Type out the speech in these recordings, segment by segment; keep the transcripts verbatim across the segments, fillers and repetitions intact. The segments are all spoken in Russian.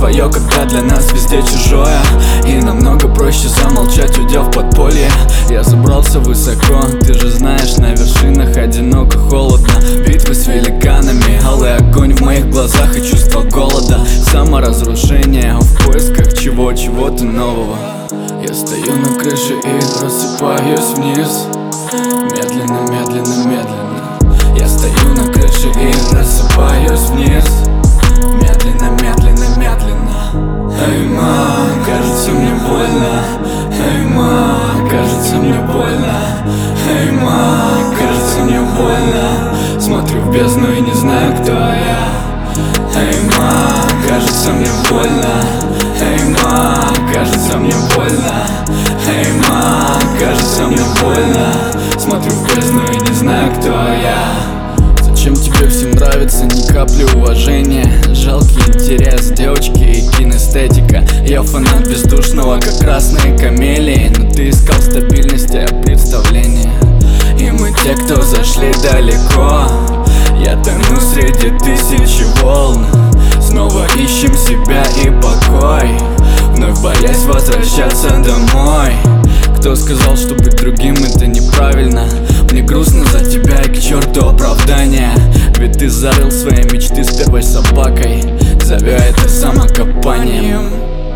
свое, когда для нас везде чужое. И намного проще замолчать, уйдя в подполье. Я забрался высоко, ты же знаешь, на вершинах одиноко, холодно. Битвы с великанами, алый огонь в моих глазах и чувство голода, саморазрушение в поисках чего-чего-то нового. Я стою на крыше и рассыпаюсь вниз. Медленно, медленно, медленно. Я стою на крыше и рассыпаюсь вниз. Медленно, медленно, медленно. Эй, ма, кажется мне больно. Эй, ма, кажется мне больно. Эй, ма, кажется мне больно. Смотрю в бездну и не знаю, кто я. Эй, ма, кажется мне больно. Эй, ма, кажется мне больно. Эй, ма, кажется мне больно. Смотрю в бездну и не знаю, кто я. Зачем тебе всем нравится, ни капли уважения? Жалкий интерес, девочки и кинестетика. Я фанат бездушного, как красные камелии. Но ты искал стабильности, а представления. И мы те, кто зашли далеко. Я тону среди тысячи волн. Снова ищем себя и покой, вновь боясь возвращаться домой. Кто сказал, что быть другим это неправильно? Мне грустно за тебя и к черту оправдания. Ведь ты зарыл свои мечты с первой собакой, зовя это самокопанием.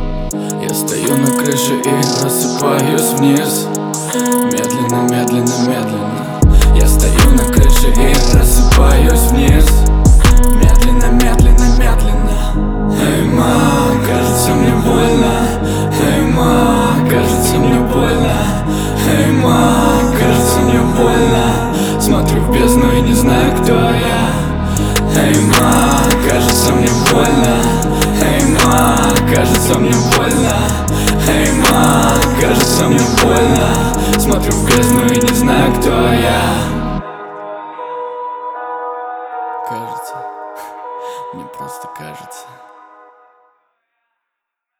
Я стою на крыше и рассыпаюсь вниз. Медленно, медленно, медленно. Я стою на крыше и рассыпаюсь вниз. Медленно, медленно, медленно. Эй, ма, кажется мне больно. Эй, ма, кажется мне больно. Эй, ма, кажется мне больно. Смотрю в бездну и не знаю, кто я. Эй, ма, кажется мне больно. Эй, ма, кажется мне больно. Эй, ма, кажется мне больно. Смотрю в бездну и не знаю, кто я.